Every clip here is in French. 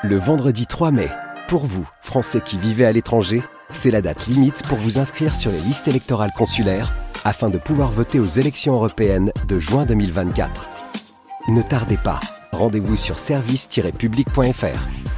Le vendredi 3 mai, pour vous, Français qui vivez à l'étranger, c'est la date limite pour vous inscrire sur les listes électorales consulaires afin de pouvoir voter aux élections européennes de juin 2024. Ne tardez pas, rendez-vous sur service-public.fr.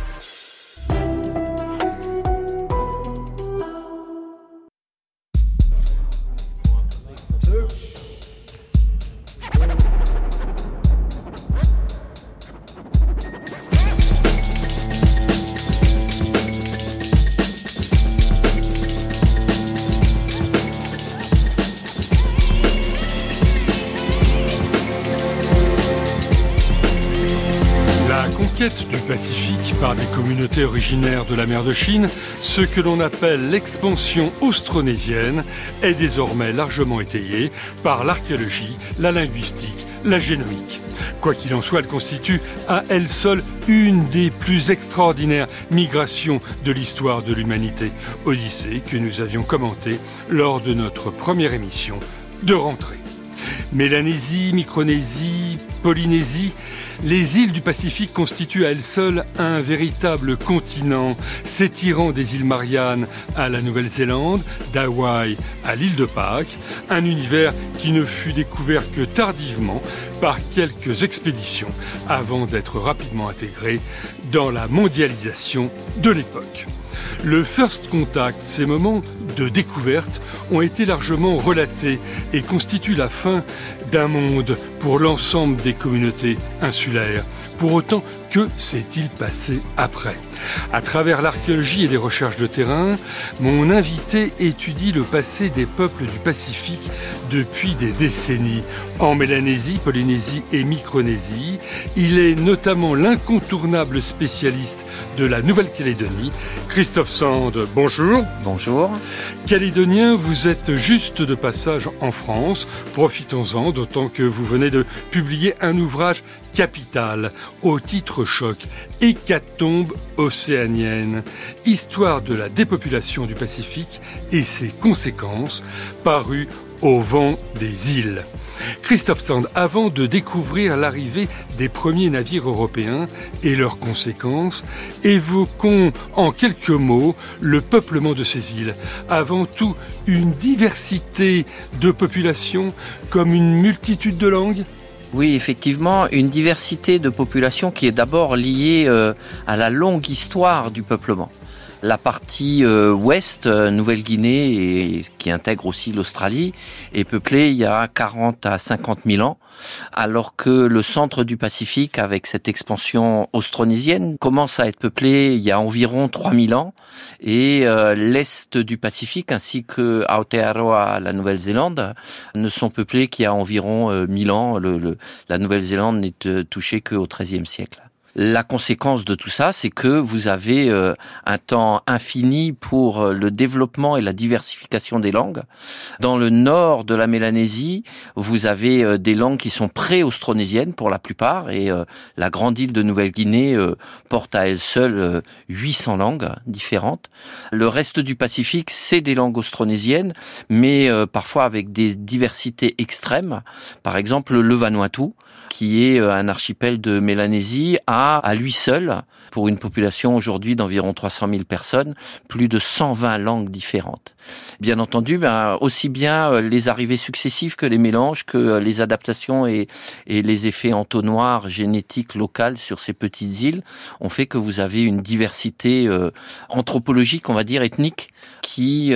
Du Pacifique par des communautés originaires de la mer de Chine, ce que l'on appelle l'expansion austronésienne est désormais largement étayée par l'archéologie, la linguistique, la génomique. Quoi qu'il en soit, elle constitue à elle seule une des plus extraordinaires migrations de l'histoire de l'humanité, Odyssée que nous avions commentée lors de notre première émission de rentrée. Mélanésie, Micronésie, Polynésie, les îles du Pacifique constituent à elles seules un véritable continent, s'étirant des îles Mariannes à la Nouvelle-Zélande, d'Hawaï à l'île de Pâques, un univers qui ne fut découvert que tardivement par quelques expéditions avant d'être rapidement intégré dans la mondialisation de l'époque. Le First Contact, ces moments de découverte, ont été largement relatés et constituent la fin d'un monde pour l'ensemble des communautés insulaires. Pour autant, que s'est-il passé après ? À travers l'archéologie et les recherches de terrain, mon invité étudie le passé des peuples du Pacifique depuis des décennies. En Mélanésie, Polynésie et Micronésie, il est notamment l'incontournable spécialiste de la Nouvelle-Calédonie. Christophe Sand, bonjour. Bonjour. Calédonien, vous êtes juste de passage en France. Profitons-en, d'autant que vous venez de publier un ouvrage capital au titre choc, Hécatombe océanienne, histoire de la dépopulation du Pacifique et ses conséquences, paru au vent des îles. Christophe Sand, avant de découvrir l'arrivée des premiers navires européens et leurs conséquences, évoquons en quelques mots le peuplement de ces îles. Avant tout, une diversité de populations comme une multitude de langues ? Oui, effectivement, une diversité de populations qui est d'abord liée à la longue histoire du peuplement. La partie ouest, Nouvelle-Guinée, et qui intègre aussi l'Australie, est peuplée il y a 40 à 50 000 ans, alors que le centre du Pacifique, avec cette expansion austronésienne, commence à être peuplé il y a environ 3 000 ans, et l'est du Pacifique, ainsi que Aotearoa, la Nouvelle-Zélande, ne sont peuplés qu'il y a environ 1000 ans. La Nouvelle-Zélande n'est touchée qu'au XIIIe siècle. La conséquence de tout ça, c'est que vous avez un temps infini pour le développement et la diversification des langues. Dans le nord de la Mélanésie, vous avez des langues qui sont pré-austronésiennes pour la plupart, et la grande île de Nouvelle-Guinée porte à elle seule 800 langues différentes. Le reste du Pacifique, c'est des langues austronésiennes, mais parfois avec des diversités extrêmes. Par exemple, le Vanuatu, qui est un archipel de Mélanésie, a à lui seul, pour une population aujourd'hui d'environ 300 000 personnes, plus de 120 langues différentes. Bien entendu, aussi bien les arrivées successives que les mélanges, que les adaptations et les effets entonnoirs génétiques locales sur ces petites îles ont fait que vous avez une diversité anthropologique, on va dire ethnique, qui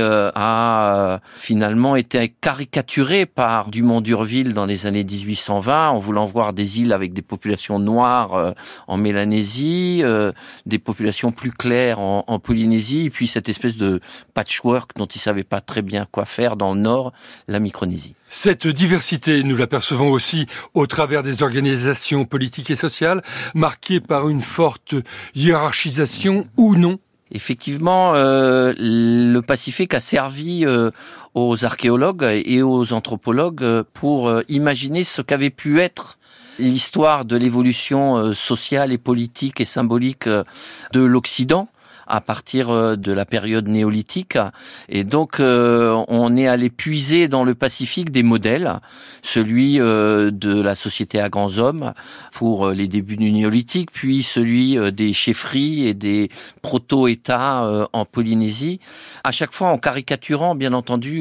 a finalement été caricaturée par Dumont d'Urville dans les années 1820, en voulant voir des îles avec des populations noires en Mélanésie, des populations plus claires en Polynésie, et puis cette espèce de patchwork dont ils savaient pas très bien quoi faire dans le nord, la Micronésie. Cette diversité, nous l'apercevons aussi au travers des organisations politiques et sociales, marquées par une forte hiérarchisation ou non. Effectivement, le Pacifique a servi aux archéologues et aux anthropologues pour imaginer ce qu'avait pu être l'histoire de l'évolution sociale et politique et symbolique de l'Occident, à partir de la période néolithique. Et donc, on est allé puiser dans le Pacifique des modèles, celui de la société à grands hommes pour les débuts du néolithique, puis celui des chefferies et des proto-États en Polynésie, à chaque fois en caricaturant, bien entendu,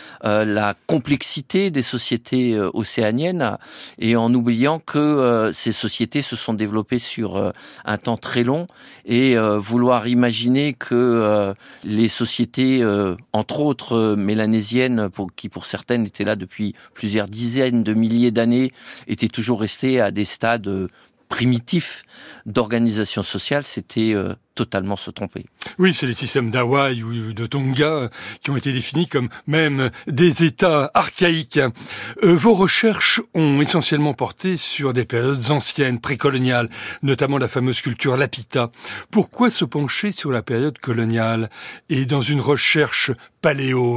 la complexité des sociétés océaniennes et en oubliant que ces sociétés se sont développées sur un temps très long et vouloir imaginer que les sociétés, entre autres mélanésiennes, qui pour certaines étaient là depuis plusieurs dizaines de milliers d'années, étaient toujours restées à des stades primitifs d'organisation sociale, c'était totalement se tromper. Oui, c'est les systèmes d'Hawaï ou de Tonga qui ont été définis comme même des États archaïques. Vos recherches ont essentiellement porté sur des périodes anciennes, précoloniales, notamment la fameuse culture Lapita. Pourquoi se pencher sur la période coloniale et dans une recherche paléo-démographique ?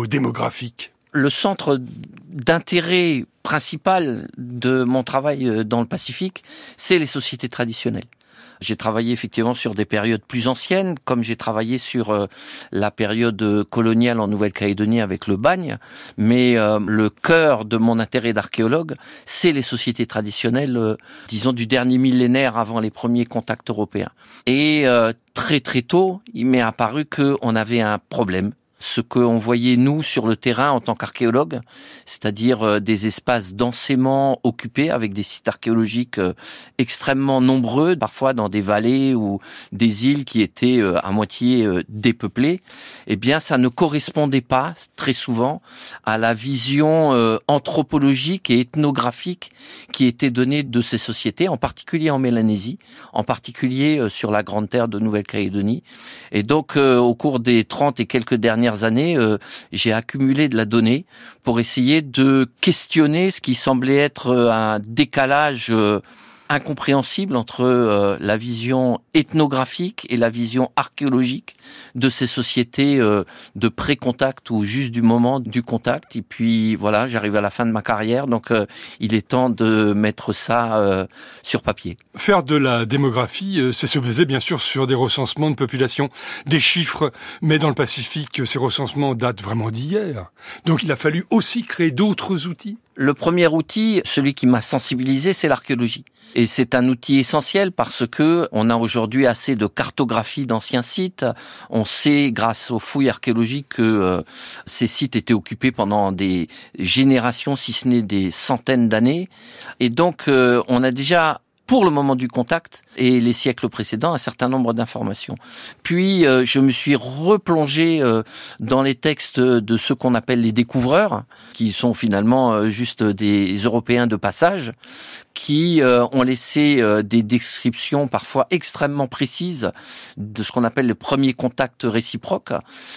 Le centre d'intérêt principal de mon travail dans le Pacifique, c'est les sociétés traditionnelles. J'ai travaillé effectivement sur des périodes plus anciennes, comme j'ai travaillé sur la période coloniale en Nouvelle-Calédonie avec le bagne, mais le cœur de mon intérêt d'archéologue, c'est les sociétés traditionnelles, disons du dernier millénaire avant les premiers contacts européens. Et très très tôt, il m'est apparu qu'on avait un problème. Ce qu'on voyait, nous, sur le terrain en tant qu'archéologues, c'est-à-dire des espaces densément occupés avec des sites archéologiques extrêmement nombreux, parfois dans des vallées ou des îles qui étaient à moitié dépeuplées, eh bien, ça ne correspondait pas, très souvent, à la vision anthropologique et ethnographique qui était donnée de ces sociétés, en particulier en Mélanésie, en particulier sur la Grande Terre de Nouvelle-Calédonie. Et donc, au cours des 30 et quelques dernières années, j'ai accumulé de la donnée pour essayer de questionner ce qui semblait être un décalage incompréhensible entre la vision ethnographique et la vision archéologique de ces sociétés de pré-contact ou juste du moment du contact. Et puis voilà, j'arrive à la fin de ma carrière, donc il est temps de mettre ça sur papier. Faire de la démographie, c'est se baser bien sûr sur des recensements de population, des chiffres, mais dans le Pacifique, ces recensements datent vraiment d'hier. Donc il a fallu aussi créer d'autres outils. Le premier outil, celui qui m'a sensibilisé, c'est l'archéologie. Et c'est un outil essentiel parce que on a aujourd'hui assez de cartographie d'anciens sites. On sait, grâce aux fouilles archéologiques, que ces sites étaient occupés pendant des générations, si ce n'est des centaines d'années. Et donc, on a déjà, pour le moment du contact et les siècles précédents, un certain nombre d'informations. Puis, je me suis replongé dans les textes de ceux qu'on appelle les découvreurs, qui sont finalement juste des Européens de passage, qui ont laissé des descriptions parfois extrêmement précises de ce qu'on appelle le premier contact réciproque,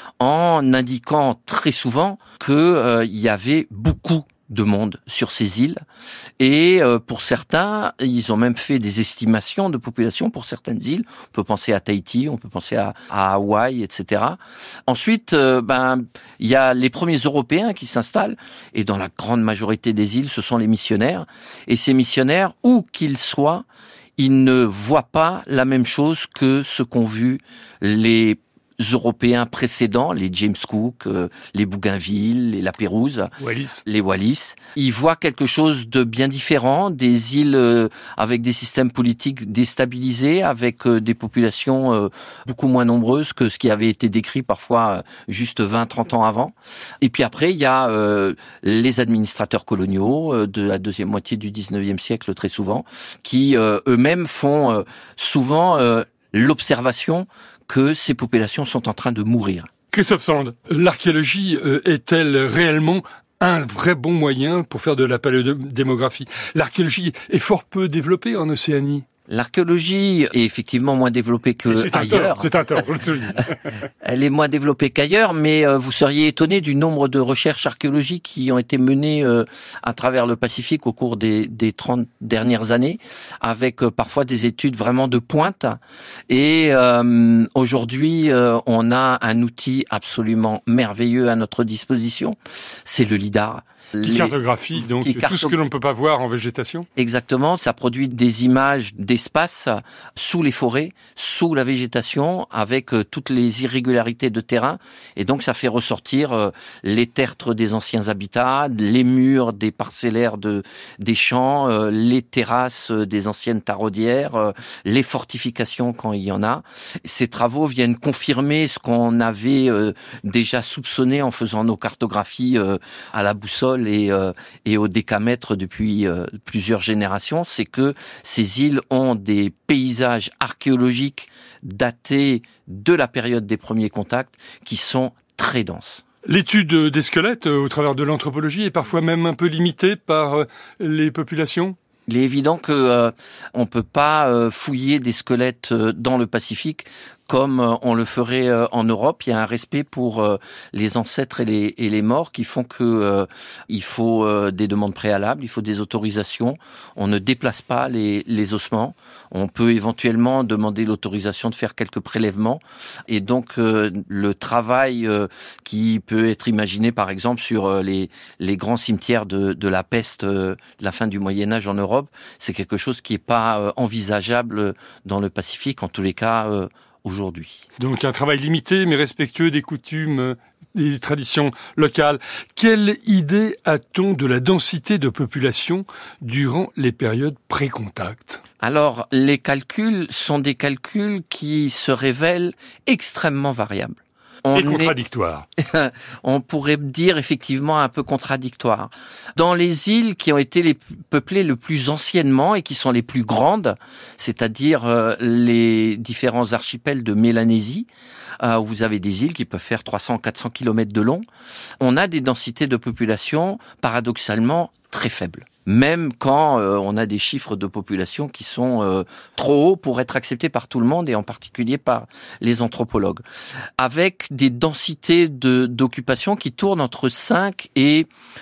en indiquant très souvent qu'il y avait beaucoup de monde sur ces îles. Et pour certains, ils ont même fait des estimations de population pour certaines îles. On peut penser à Tahiti, on peut penser à Hawaï, etc. Ensuite, il y a les premiers Européens qui s'installent, et dans la grande majorité des îles, ce sont les missionnaires. Et ces missionnaires, où qu'ils soient, ils ne voient pas la même chose que ce qu'ont vu les Européens précédents, les James Cook, les Bougainville, les Lapérouse, les Wallis. Ils voient quelque chose de bien différent, des îles avec des systèmes politiques déstabilisés, avec des populations beaucoup moins nombreuses que ce qui avait été décrit parfois juste 20-30 ans avant. Et puis après, il y a les administrateurs coloniaux de la deuxième moitié du 19e siècle, très souvent, qui eux-mêmes font souvent l'observation que ces populations sont en train de mourir. Christophe Sand, l'archéologie est-elle réellement un vrai bon moyen pour faire de la paléodémographie ? L'archéologie est fort peu développée en Océanie. L'archéologie est effectivement moins développée qu'ailleurs. C'est un tort, je le souligne. Elle est moins développée qu'ailleurs, mais vous seriez étonné du nombre de recherches archéologiques qui ont été menées à travers le Pacifique au cours des 30 dernières années, avec parfois des études vraiment de pointe. Et aujourd'hui, on a un outil absolument merveilleux à notre disposition, c'est le LIDAR, Qui cartographie donc tout ce que l'on ne peut pas voir en végétation. Exactement, ça produit des images d'espace sous les forêts, sous la végétation, avec toutes les irrégularités de terrain, et donc ça fait ressortir les tertres des anciens habitats, les murs des parcellaires des champs, les terrasses des anciennes taraudières, les fortifications quand il y en a. Ces travaux viennent confirmer ce qu'on avait déjà soupçonné en faisant nos cartographies à la boussole et au décamètre depuis plusieurs générations, c'est que ces îles ont des paysages archéologiques datés de la période des premiers contacts qui sont très denses. L'étude des squelettes au travers de l'anthropologie est parfois même un peu limitée par les populations. Il est évident que on peut pas fouiller des squelettes dans le Pacifique comme on le ferait en Europe. Il y a un respect pour les ancêtres et les morts qui font que il faut des demandes préalables, il faut des autorisations. On ne déplace pas les ossements. On peut éventuellement demander l'autorisation de faire quelques prélèvements. Et donc le travail qui peut être imaginé par exemple sur les grands cimetières de la peste de la fin du Moyen-Âge en Europe, c'est quelque chose qui n'est pas envisageable dans le Pacifique, en tous les cas aujourd'hui. Donc un travail limité mais respectueux des coutumes, des traditions locales. Quelle idée a-t-on de la densité de population durant les périodes pré-contact ? Alors, les calculs sont des calculs qui se révèlent extrêmement variables. Et contradictoires. On pourrait dire effectivement un peu contradictoire. Dans les îles qui ont été peuplées le plus anciennement et qui sont les plus grandes, c'est-à-dire les différents archipels de Mélanésie, où vous avez des îles qui peuvent faire 300-400 km de long, on a des densités de population paradoxalement très faibles. Même quand on a des chiffres de population qui sont trop hauts pour être acceptés par tout le monde et en particulier par les anthropologues. Avec des densités d'occupation qui tournent entre 5 et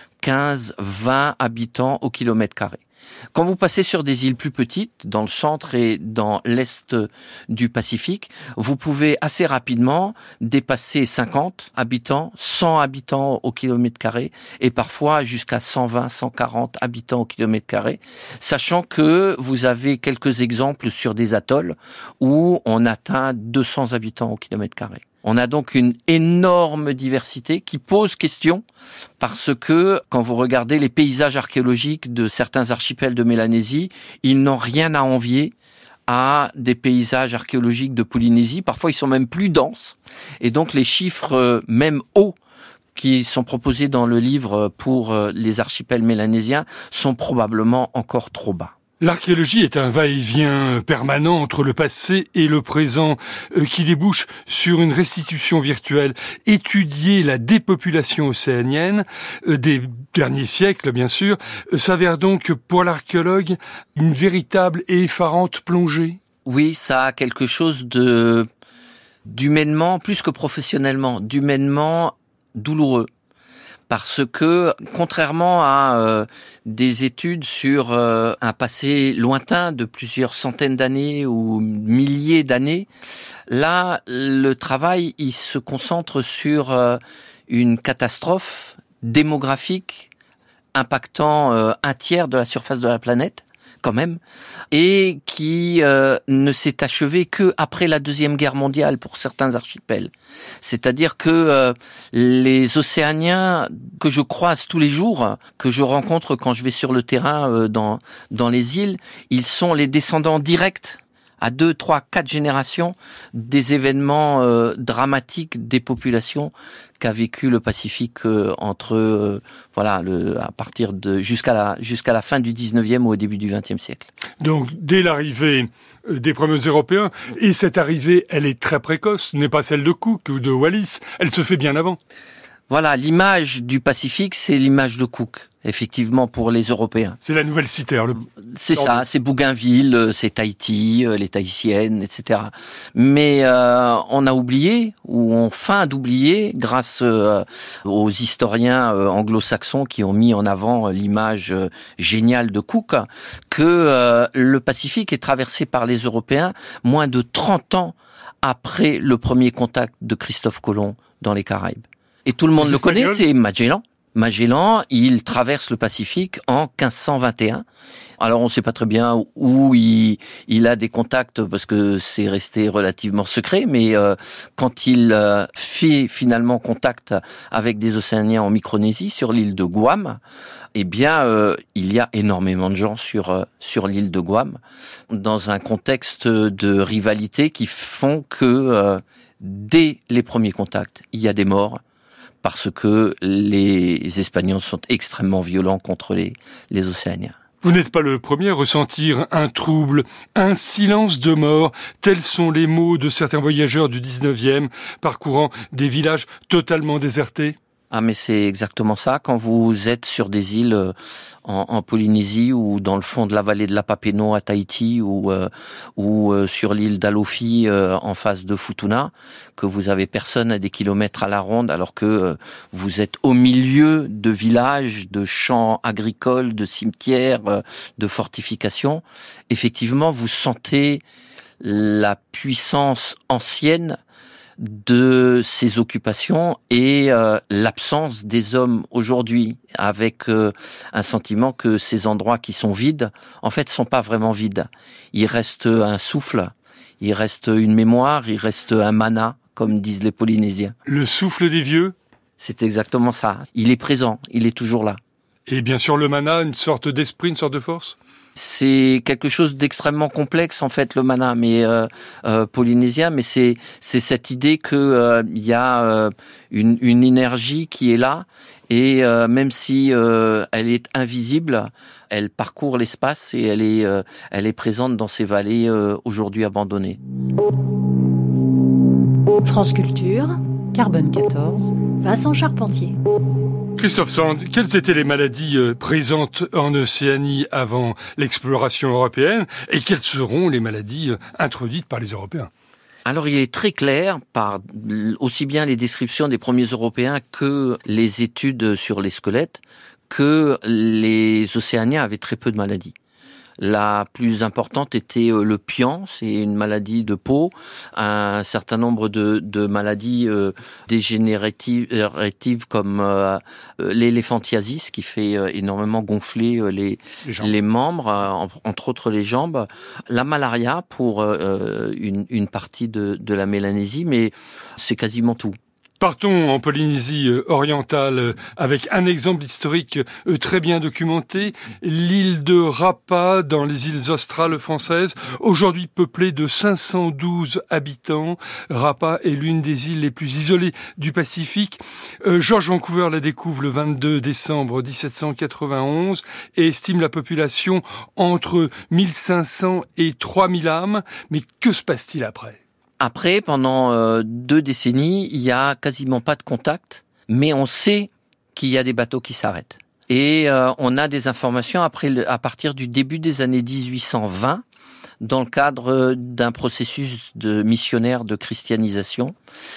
15-20 habitants au kilomètre carré. Quand vous passez sur des îles plus petites, dans le centre et dans l'est du Pacifique, vous pouvez assez rapidement dépasser 50 habitants, 100 habitants au kilomètre carré et parfois jusqu'à 120, 140 habitants au kilomètre carré, sachant que vous avez quelques exemples sur des atolls où on atteint 200 habitants au kilomètre carré. On a donc une énorme diversité qui pose question parce que quand vous regardez les paysages archéologiques de certains archipels de Mélanésie, ils n'ont rien à envier à des paysages archéologiques de Polynésie. Parfois, ils sont même plus denses. Et donc, les chiffres, même hauts, qui sont proposés dans le livre pour les archipels mélanésiens sont probablement encore trop bas. L'archéologie est un va-et-vient permanent entre le passé et le présent qui débouche sur une restitution virtuelle. Étudier la dépopulation océanienne des derniers siècles, bien sûr, s'avère donc pour l'archéologue une véritable et effarante plongée. Oui, ça a quelque chose d'humainement, plus que professionnellement, d'humainement douloureux. Parce que, contrairement à des études sur un passé lointain de plusieurs centaines d'années ou milliers d'années, là, le travail, il se concentre sur une catastrophe démographique impactant un tiers de la surface de la planète, quand même, et qui ne s'est achevé que après la Deuxième Guerre mondiale pour certains archipels. C'est-à-dire que les Océaniens que je croise tous les jours, que je rencontre quand je vais sur le terrain dans les îles, ils sont les descendants directs à 2, 3, 4 générations des événements dramatiques des populations qu'a vécu le Pacifique entre à partir de jusqu'à la fin du 19e ou au début du 20e siècle. Donc dès l'arrivée des premiers Européens, et cette arrivée, elle est très précoce, n'est pas celle de Cook ou de Wallis, elle se fait bien avant. Voilà, l'image du Pacifique, c'est l'image de Cook, effectivement, pour les Européens. C'est la nouvelle cité. C'est ça, c'est Bougainville, c'est Tahiti, les Tahitiennes, etc. Mais on a oublié, ou on feint d'oublier, grâce aux historiens anglo-saxons qui ont mis en avant l'image géniale de Cook, que le Pacifique est traversé par les Européens moins de 30 ans après le premier contact de Christophe Colomb dans les Caraïbes. Et tout le monde le connaît, c'est Magellan. Magellan, il traverse le Pacifique en 1521. Alors on ne sait pas très bien où il a des contacts parce que c'est resté relativement secret, mais quand il fait finalement contact avec des Océaniens en Micronésie, sur l'île de Guam, eh bien il y a énormément de gens sur l'île de Guam, dans un contexte de rivalité qui font que dès les premiers contacts, il y a des morts, parce que les Espagnols sont extrêmement violents contre les Océaniens. Vous n'êtes pas le premier à ressentir un trouble, un silence de mort. Tels sont les mots de certains voyageurs du 19e, parcourant des villages totalement désertés. Ah mais c'est exactement ça, quand vous êtes sur des îles en Polynésie ou dans le fond de la vallée de la Papeete à Tahiti ou sur l'île d'Alofi en face de Futuna, que vous avez personne à des kilomètres à la ronde alors que vous êtes au milieu de villages, de champs agricoles, de cimetières, de fortifications. Effectivement, vous sentez la puissance ancienne de ces occupations et l'absence des hommes aujourd'hui, avec un sentiment que ces endroits qui sont vides, en fait, sont pas vraiment vides. Il reste un souffle, il reste une mémoire, il reste un mana, comme disent les Polynésiens. Le souffle des vieux ? C'est exactement ça. Il est présent, il est toujours là. Et bien sûr le mana, une sorte d'esprit, une sorte de force ? C'est quelque chose d'extrêmement complexe en fait, le mana, mais polynésien, mais c'est cette idée que il y a une énergie qui est là et même si elle est invisible, elle parcourt l'espace et elle est présente dans ces vallées aujourd'hui abandonnées. France Culture, Carbone 14, Vincent Charpentier. Christophe Sand, quelles étaient les maladies présentes en Océanie avant l'exploration européenne et quelles seront les maladies introduites par les Européens ? Alors il est très clair, par aussi bien les descriptions des premiers Européens que les études sur les squelettes, que les Océaniens avaient très peu de maladies. La plus importante était le pian, c'est une maladie de peau, un certain nombre de maladies dégénératives comme l'éléphantiasis qui fait énormément gonfler les membres, entre autres les jambes, la malaria pour une partie de la Mélanésie, mais c'est quasiment tout. Partons en Polynésie orientale avec un exemple historique très bien documenté, l'île de Rapa dans les îles australes françaises, aujourd'hui peuplée de 512 habitants. Rapa est l'une des îles les plus isolées du Pacifique. George Vancouver la découvre le 22 décembre 1791 et estime la population entre 1500 et 3000 âmes. Mais que se passe-t-il après ? Après, pendant 2 décennies, il y a quasiment pas de contact, mais on sait qu'il y a des bateaux qui s'arrêtent. Et on a des informations à partir du début des années 1820, dans le cadre d'un processus de missionnaire de christianisation.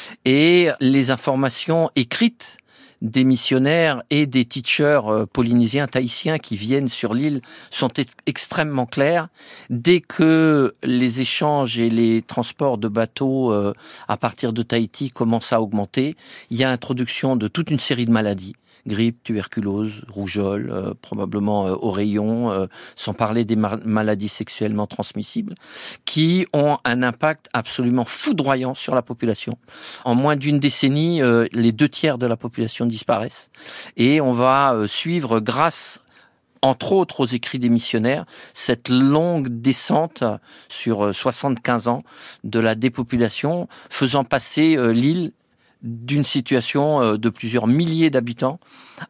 Et les informations écrites des missionnaires et des teachers polynésiens, tahitiens qui viennent sur l'île sont extrêmement clairs. Dès que les échanges et les transports de bateaux à partir de Tahiti commencent à augmenter, il y a introduction de toute une série de maladies. Grippe, tuberculose, rougeole, probablement oreillon, sans parler des maladies sexuellement transmissibles, qui ont un impact absolument foudroyant sur la population. En moins d'une décennie, les 2/3 de la population disparaissent. Et on va suivre, grâce entre autres aux écrits des missionnaires, cette longue descente sur 75 ans de la dépopulation, faisant passer l'île d'une situation de plusieurs milliers d'habitants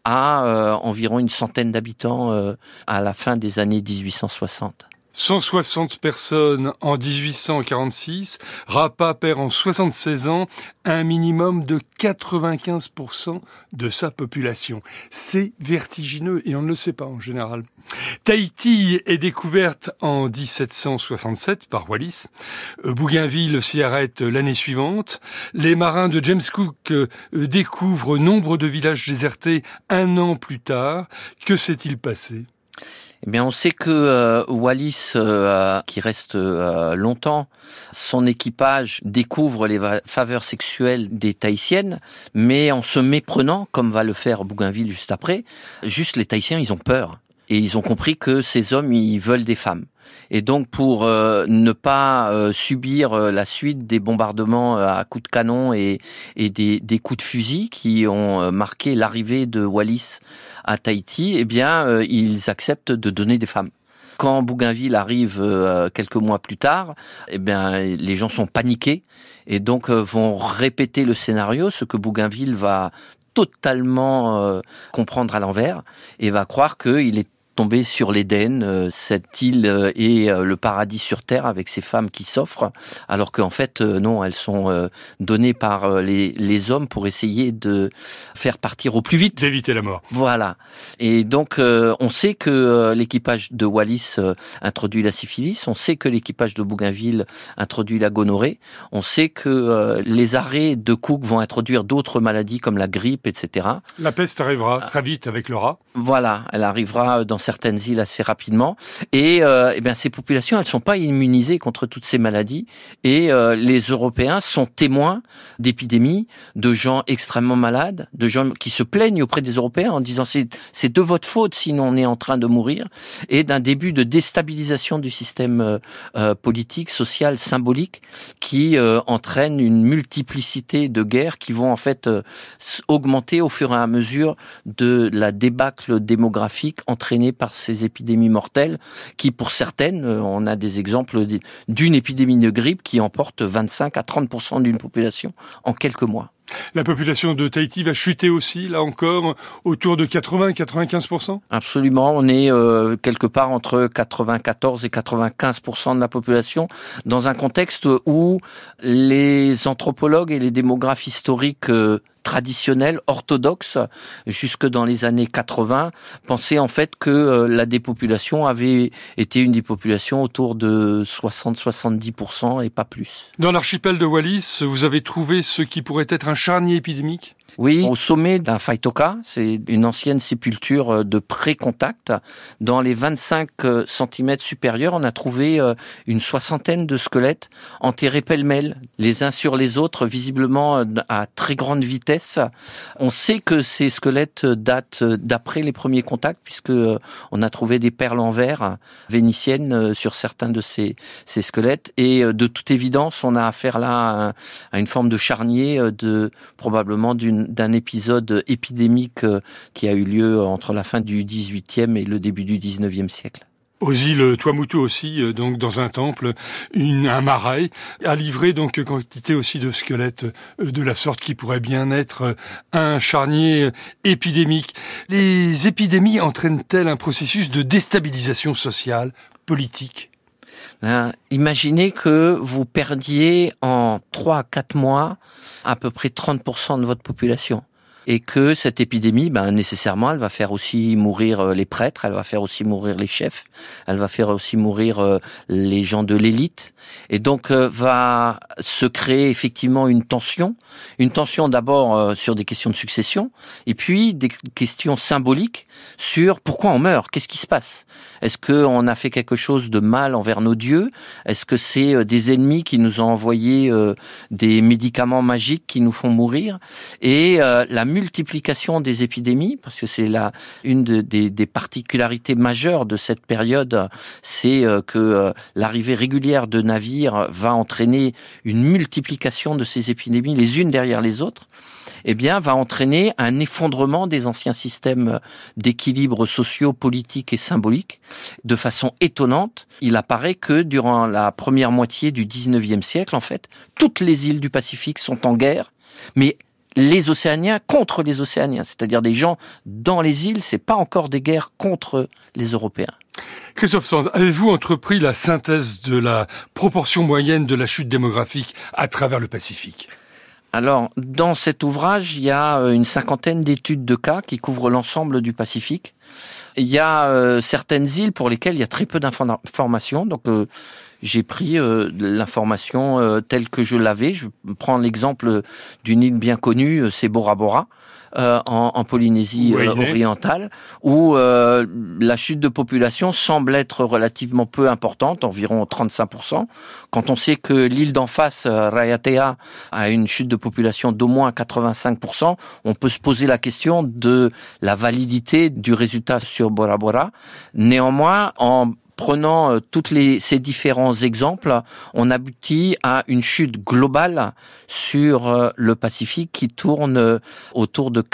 à environ une centaine d'habitants à la fin des années 1860. 160 personnes en 1846, Rapa perd en 76 ans un minimum de 95% de sa population. C'est vertigineux et on ne le sait pas en général. Tahiti est découverte en 1767 par Wallis. Bougainville s'y arrête l'année suivante. Les marins de James Cook découvrent nombre de villages désertés 1 an plus tard. Que s'est-il passé ? Eh bien, on sait que Wallis, qui reste longtemps, son équipage découvre les faveurs sexuelles des Tahitiennes, mais en se méprenant, comme va le faire Bougainville juste après, juste les Tahitiens, ils ont peur. Et ils ont compris que ces hommes, ils veulent des femmes. Et donc, pour ne pas subir la suite des bombardements à coups de canon et des coups de fusil qui ont marqué l'arrivée de Wallis à Tahiti, eh bien, ils acceptent de donner des femmes. Quand Bougainville arrive quelques mois plus tard, eh bien, les gens sont paniqués et donc vont répéter le scénario, ce que Bougainville va totalement comprendre à l'envers et va croire qu'il est tombé sur l'Éden, cette île est le paradis sur terre avec ces femmes qui s'offrent, alors qu'en fait non, elles sont données par les hommes pour essayer de faire partir au plus vite, d'éviter la mort. Voilà. Et donc on sait que l'équipage de Wallis introduit la syphilis, on sait que l'équipage de Bougainville introduit la gonorrhée, on sait que les arrêts de Cook vont introduire d'autres maladies comme la grippe, etc. La peste arrivera très vite avec le rat. Voilà, elle arrivera dans certaines îles assez rapidement. Et eh bien, ces populations, elles sont pas immunisées contre toutes ces maladies. Et les Européens sont témoins d'épidémies, de gens extrêmement malades, de gens qui se plaignent auprès des Européens en disant c'est de votre faute si on est en train de mourir, et d'un début de déstabilisation du système politique, social, symbolique, qui entraîne une multiplicité de guerres qui vont en fait augmenter au fur et à mesure de la débâcle démographique entraînée par ces épidémies mortelles qui, pour certaines, on a des exemples d'une épidémie de grippe qui emporte 25 à 30% d'une population en quelques mois. La population de Tahiti va chuter aussi, là encore, autour de 80-95%? Absolument, on est quelque part entre 94 et 95% de la population, dans un contexte où les anthropologues et les démographes historiques traditionnels, orthodoxes, jusque dans les années 80, pensaient en fait que la dépopulation avait été une dépopulation autour de 60-70% et pas plus. Dans l'archipel de Wallis, vous avez trouvé ce qui pourrait être un charnier épidémique? Oui, au sommet d'un Faitoka, c'est une ancienne sépulture de pré-contact. Dans les 25 cm supérieurs, on a trouvé une soixantaine de squelettes enterrés pêle-mêle, les uns sur les autres, visiblement à très grande vitesse. On sait que ces squelettes datent d'après les premiers contacts, puisque on a trouvé des perles en verre vénitiennes sur certains de ces squelettes. Et de toute évidence, on a affaire là à une forme de charnier, probablement d'un épisode épidémique qui a eu lieu entre la fin du XVIIIe et le début du XIXe siècle. Aux îles Tuamotu aussi, donc dans un temple, un maraï a livré donc quantité aussi de squelettes de la sorte qui pourrait bien être un charnier épidémique. Les épidémies entraînent-elles un processus de déstabilisation sociale, politique? Là, imaginez que vous perdiez en 3 à 4 mois à peu près 30% de votre population. Et que cette épidémie, nécessairement, elle va faire aussi mourir les prêtres, elle va faire aussi mourir les chefs, elle va faire aussi mourir les gens de l'élite. Et donc, va se créer effectivement une tension d'abord sur des questions de succession, et puis des questions symboliques sur pourquoi on meurt, qu'est-ce qui se passe? Est-ce qu'on a fait quelque chose de mal envers nos dieux? Est-ce que c'est des ennemis qui nous ont envoyé des médicaments magiques qui nous font mourir? Et la multiplication des épidémies, parce que c'est une des particularités majeures de cette période, c'est que l'arrivée régulière de navires va entraîner une multiplication de ces épidémies les unes derrière les autres, va entraîner un effondrement des anciens systèmes d'équilibre sociaux, politiques et symboliques. De façon étonnante, il apparaît que durant la première moitié du XIXe siècle, en fait, toutes les îles du Pacifique sont en guerre, mais les Océaniens contre les Océaniens, c'est-à-dire des gens dans les îles, c'est pas encore des guerres contre les Européens. Christophe Sand, avez-vous entrepris la synthèse de la proportion moyenne de la chute démographique à travers le Pacifique? Alors, dans cet ouvrage, il y a une cinquantaine d'études de cas qui couvrent l'ensemble du Pacifique. Il y a certaines îles pour lesquelles il y a très peu d'informations, donc J'ai pris l'information telle que je l'avais. Je prends l'exemple d'une île bien connue, c'est Bora Bora. En Polynésie orientale, où la chute de population semble être relativement peu importante, environ 35%. Quand on sait que l'île d'en face, Raiatea, a une chute de population d'au moins 85%, on peut se poser la question de la validité du résultat sur Bora Bora. Néanmoins, en prenant ces différents exemples, on aboutit à une chute globale sur le Pacifique qui tourne autour de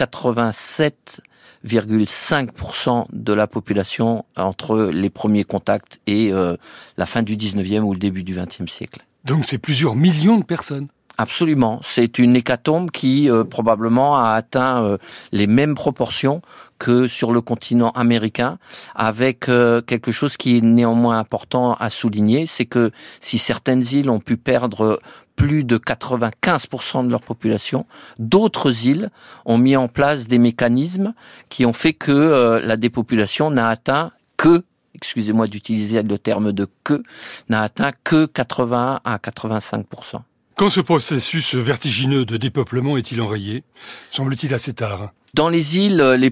87,5% de la population entre les premiers contacts et la fin du 19e ou le début du 20e siècle. Donc c'est plusieurs millions de personnes. Absolument. C'est une hécatombe qui probablement a atteint les mêmes proportions que sur le continent américain, avec quelque chose qui est néanmoins important à souligner, c'est que si certaines îles ont pu perdre plus de 95% de leur population, d'autres îles ont mis en place des mécanismes qui ont fait que la dépopulation n'a atteint que, excusez-moi d'utiliser le terme de que, n'a atteint que 81 à 85%. Quand ce processus vertigineux de dépeuplement est-il enrayé ? Semble-t-il assez tard. Dans les îles les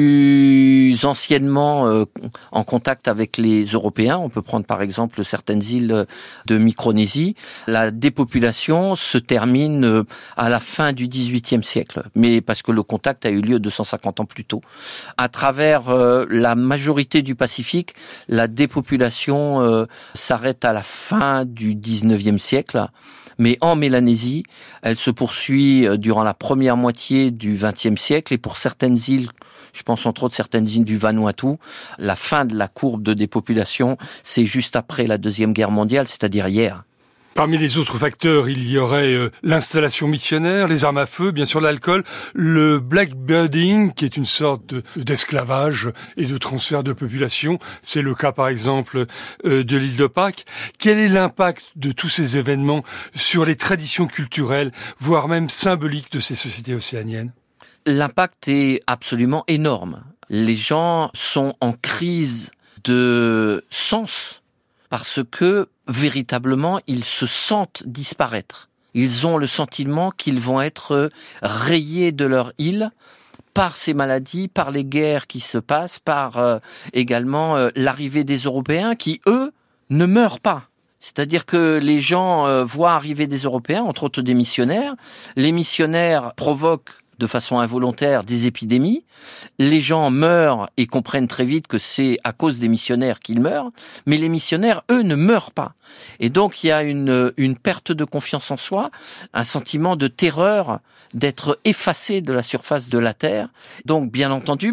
plus anciennement en contact avec les Européens, on peut prendre par exemple certaines îles de Micronésie, la dépopulation se termine à la fin du XVIIIe siècle, mais parce que le contact a eu lieu 250 ans plus tôt. À travers la majorité du Pacifique, la dépopulation s'arrête à la fin du XIXe siècle. Mais en Mélanésie, elle se poursuit durant la première moitié du XXe siècle et pour certaines îles, je pense entre autres certaines îles du Vanuatu, la fin de la courbe de dépopulation, c'est juste après la Deuxième Guerre mondiale, c'est-à-dire hier. Parmi les autres facteurs, il y aurait l'installation missionnaire, les armes à feu, bien sûr l'alcool, le blackbirding, qui est une sorte d'esclavage et de transfert de population. C'est le cas, par exemple, de l'île de Pâques. Quel est l'impact de tous ces événements sur les traditions culturelles, voire même symboliques de ces sociétés océaniennes ? L'impact est absolument énorme. Les gens sont en crise de sens parce que véritablement, ils se sentent disparaître. Ils ont le sentiment qu'ils vont être rayés de leur île par ces maladies, par les guerres qui se passent, par également l'arrivée des Européens qui, eux, ne meurent pas. C'est-à-dire que les gens voient arriver des Européens, entre autres des missionnaires. Les missionnaires provoquent de façon involontaire des épidémies. Les gens meurent et comprennent très vite que c'est à cause des missionnaires qu'ils meurent, mais les missionnaires, eux, ne meurent pas. Et donc, il y a une perte de confiance en soi, un sentiment de terreur d'être effacé de la surface de la Terre. Donc, bien entendu,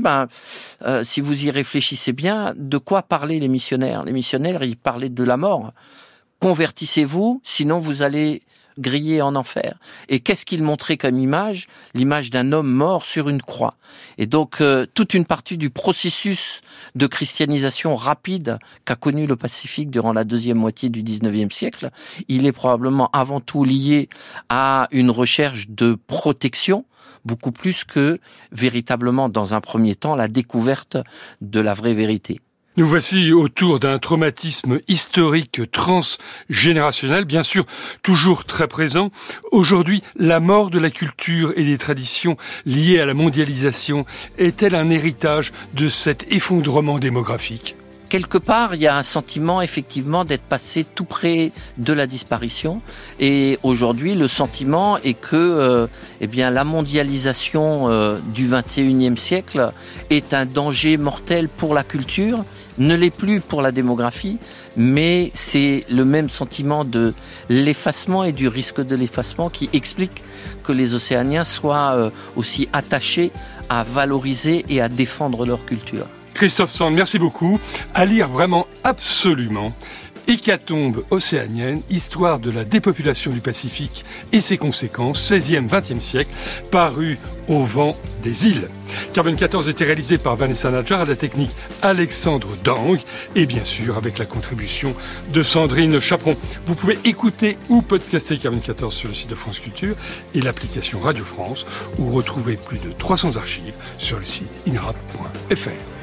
si vous y réfléchissez bien, de quoi parlaient les missionnaires ? Les missionnaires, ils parlaient de la mort. Convertissez-vous, sinon vous allez grillé en enfer. Et qu'est-ce qu'il montrait comme image ? L'image d'un homme mort sur une croix. Et donc, toute une partie du processus de christianisation rapide qu'a connu le Pacifique durant la deuxième moitié du 19e siècle, il est probablement avant tout lié à une recherche de protection, beaucoup plus que véritablement, dans un premier temps, la découverte de la vraie vérité. Nous voici autour d'un traumatisme historique transgénérationnel, bien sûr toujours très présent. Aujourd'hui, la mort de la culture et des traditions liées à la mondialisation est-elle un héritage de cet effondrement démographique ? Quelque part, il y a un sentiment effectivement d'être passé tout près de la disparition. Et aujourd'hui, le sentiment est que la mondialisation du 21e siècle est un danger mortel pour la culture, ne l'est plus pour la démographie, mais c'est le même sentiment de l'effacement et du risque de l'effacement qui explique que les Océaniens soient aussi attachés à valoriser et à défendre leur culture. Christophe Sand, merci beaucoup. À lire vraiment absolument. Hécatombe océanienne, histoire de la dépopulation du Pacifique et ses conséquences, 16e, 20e siècle, paru au vent des îles. Carbone 14 était réalisé par Vanessa Nadjar, à la technique Alexandre Dang, et bien sûr avec la contribution de Sandrine Chaperon. Vous pouvez écouter ou podcaster Carbone 14 sur le site de France Culture et l'application Radio France, ou retrouver plus de 300 archives sur le site inrap.fr.